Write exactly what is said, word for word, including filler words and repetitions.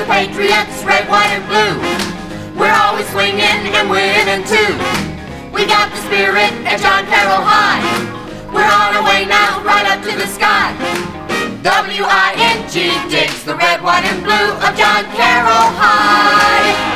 Patriots, red, white, and blue. We're always swinging and winning too. We got the spirit at John Carroll High. We're on our way now, right up to the sky. W I N G digs the red, white, and blue of John Carroll High.